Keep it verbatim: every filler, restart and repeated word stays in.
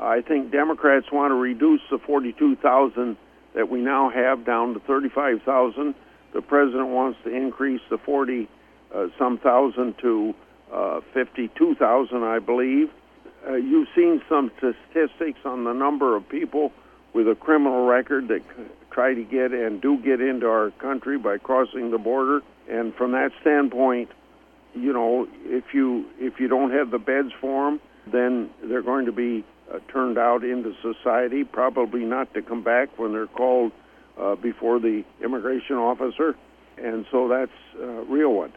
I think Democrats want to reduce the forty-two thousand that we now have down to thirty-five thousand. The president wants to increase the forty uh, some thousand to uh, fifty-two thousand, I believe. Uh, you've seen some statistics on the number of people with a criminal record that try to get and do get into our country by crossing the border. And from that standpoint, you know, if you if you don't have the beds for them, then they're going to be uh, turned out into society, probably not to come back when they're called uh, before the immigration officer. And so that's a real one.